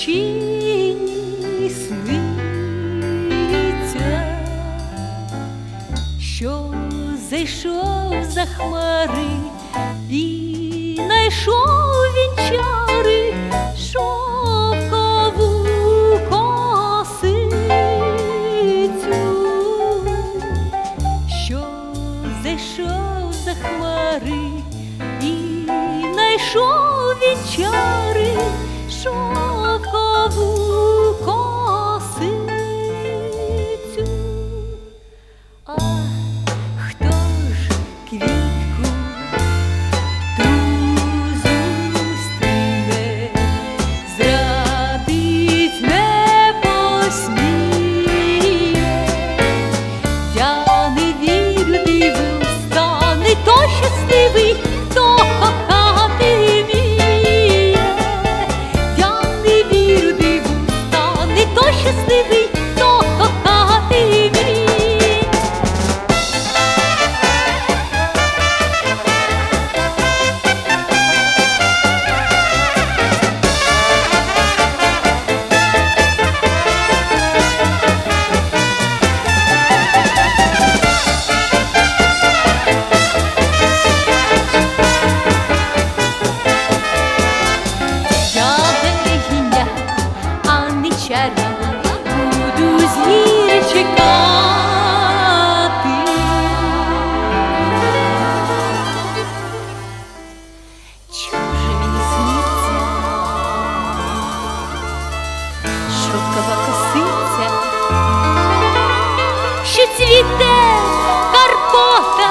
дівчині сниться, що зайшов за хмари і найшов він чари шовкову косицю, що зайшов за хмари і найшов він чари шовкову косицю. А хто ж квітку ту зустріне, зрадить не посміє? Я не вірю диву, стане той щасливий, хто кохати вміє. Я не вірю диву, стане той щасливий, хто кохати вміє. Буду звіря чекати, чуже мені сниться шовкова косиця, що цвіте Карпата.